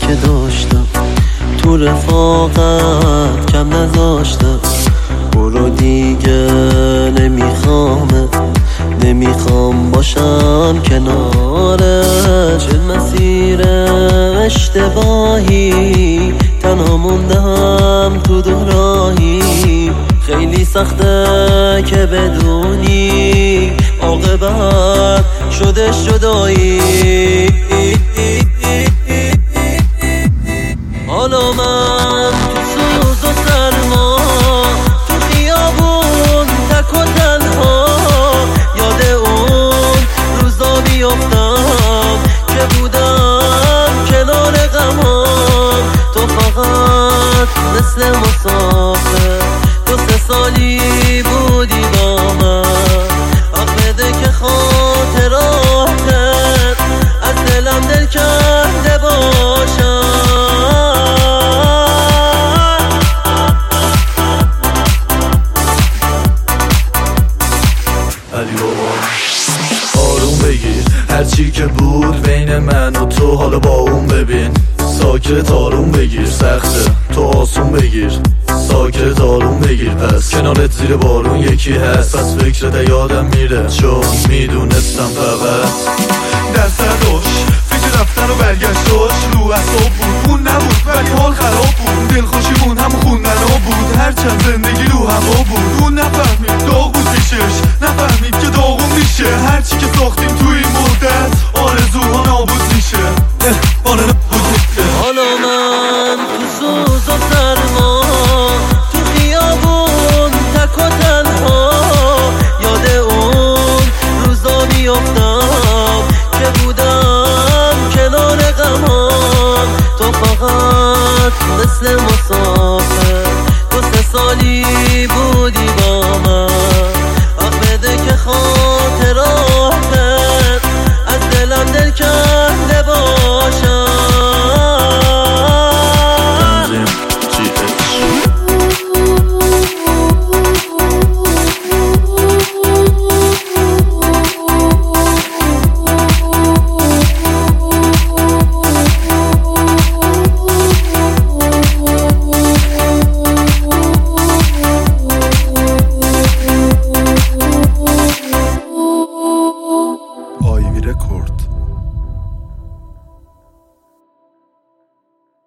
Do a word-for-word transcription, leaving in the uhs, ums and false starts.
که داشتم تو رفاقت کم نذاشتم. برو دیگه نمیخوامه، نمیخوام باشم کنارت. چه مسیر اشتباهی تنها موندم تو دوراهی. خیلی سخته که بدونی عاقبت شده جدایی. حالا من تو سوز و سرما تو خیابون تک و تنها یاد اون روزا بیافتم که بودم کنار غمام. تو فقط مثل مسافر دو سه سالی بودی با من. حق بده که خاطراتت از دلم دل کرده باشم. آروم بگیر هرچی که بود بین من و تو حالا با اون ببین. ساکت آروم بگیر سخته تو آسون بگیر. ساکت آروم بگیر پس کنارت زیر بارون یکی هست. پس فکرت یادم میره چون میدونستم فقط دست داشت فکر رفتن و برگشتاش رو اصاب بود. اون نبود ولی حال خراب بود. دلخوشیمون هم خوندن ها بود. هرچند زندگی رو هوا بود. اون نفهمید داغ بود پیشش، نفهمید که داغون میشه. هرچی که ساختیم توی ما